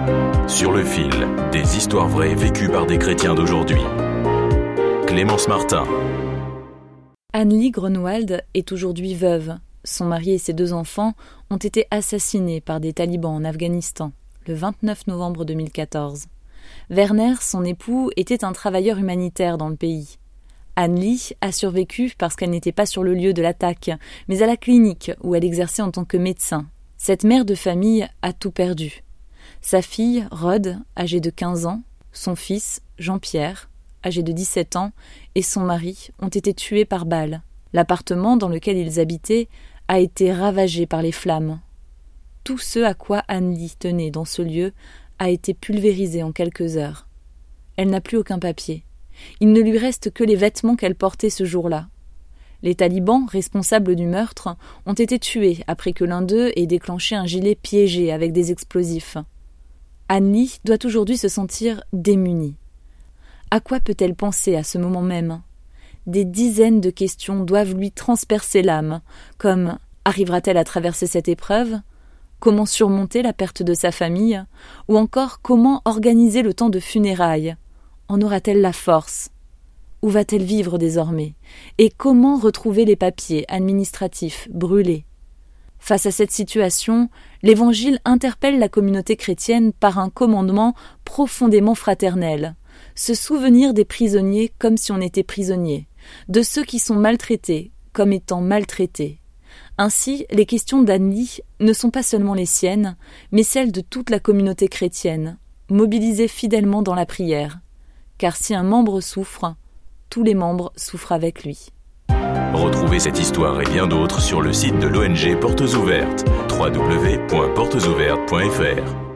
Sur le fil, des histoires vraies vécues par des chrétiens d'aujourd'hui. Clémence Martin. Annelie Grunwald est aujourd'hui veuve. Son mari et ses 2 enfants ont été assassinés par des talibans en Afghanistan, le 29 novembre 2014. Werner, son époux, était un travailleur humanitaire dans le pays. Annelie a survécu parce qu'elle n'était pas sur le lieu de l'attaque, mais à la clinique où elle exerçait en tant que médecin. Cette mère de famille a tout perdu. Sa fille, Rod, âgée de 15 ans, son fils, Jean-Pierre, âgé de 17 ans, et son mari ont été tués par balles. L'appartement dans lequel ils habitaient a été ravagé par les flammes. Tout ce à quoi Annelie tenait dans ce lieu a été pulvérisé en quelques heures. Elle n'a plus aucun papier. Il ne lui reste que les vêtements qu'elle portait ce jour-là. Les talibans, responsables du meurtre, ont été tués après que l'un d'eux ait déclenché un gilet piégé avec des explosifs. Annelie doit aujourd'hui se sentir démunie. À quoi peut-elle penser à ce moment même ? Des dizaines de questions doivent lui transpercer l'âme, comme « arrivera-t-elle à traverser cette épreuve ? Comment surmonter la perte de sa famille ? Ou encore comment organiser le temps de funérailles ? En aura-t-elle la force ? Où va-t-elle vivre désormais ? Et comment retrouver les papiers administratifs brûlés ? Face à cette situation, l'Évangile interpelle la communauté chrétienne par un commandement profondément fraternel. Se souvenir des prisonniers comme si on était prisonnier, de ceux qui sont maltraités comme étant maltraités. Ainsi, les questions d'Annelie ne sont pas seulement les siennes, mais celles de toute la communauté chrétienne, mobilisée fidèlement dans la prière. Car si un membre souffre, tous les membres souffrent avec lui. Retrouvez cette histoire et bien d'autres sur le site de l'ONG Portes Ouvertes, www.portesouvertes.fr.